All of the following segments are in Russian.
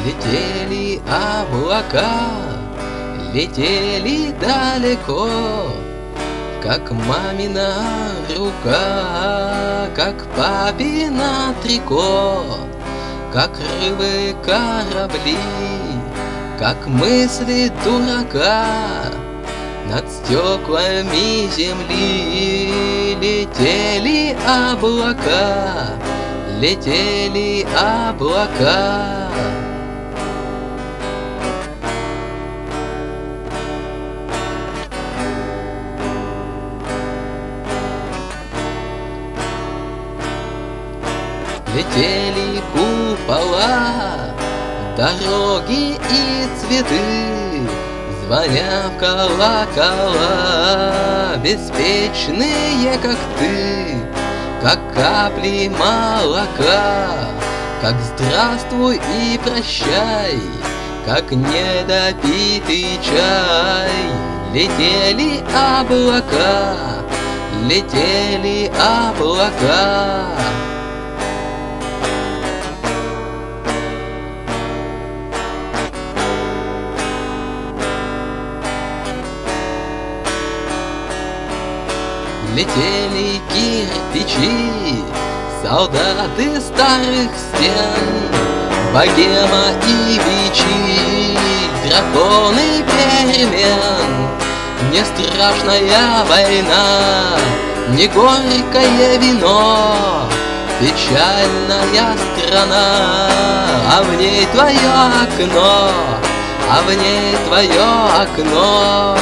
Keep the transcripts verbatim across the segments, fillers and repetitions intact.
Летели облака, летели далеко, как мамина рука, как папина трико, как рыбы корабли, как мысли дурака. Над стеклами земли летели облака, летели облака. Летели купола, дороги и цветы, звоня в колокола, беспечные, как ты, как капли молока, как здравствуй и прощай, как недопитый чай. Летели облака, летели облака. Летели кирпичи, солдаты старых стен, богема и бичи, драконы перемен. Не страшная война, не горькое вино, печальная страна, а в ней твое окно, а в ней твое окно.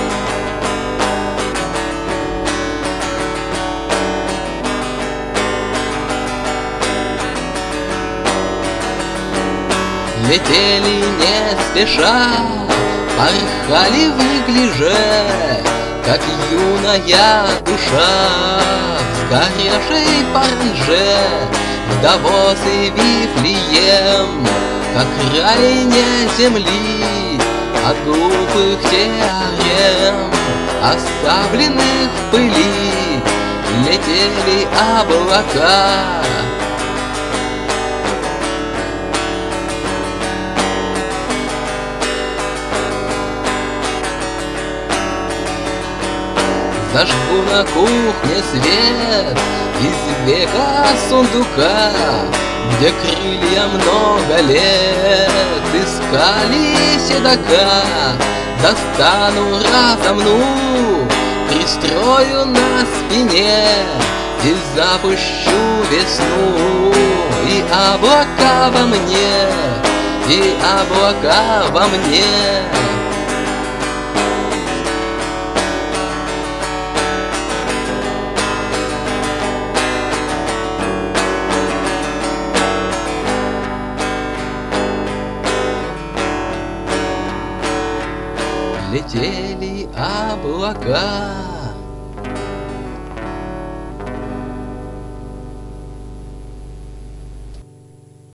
Летели не спеша, порхали в неглиже, как юная душа в сгоревшей паранже. В Давос и Вифлеем, как крайне земли, от глупых теорем, оставленных в пыли, летели облака. Зажгу на кухне свет из века сундука, где крылья много лет искали седока. Достану, разомну, пристрою на спине и запущу весну. И облака во мне, и облака во мне. Летели облака.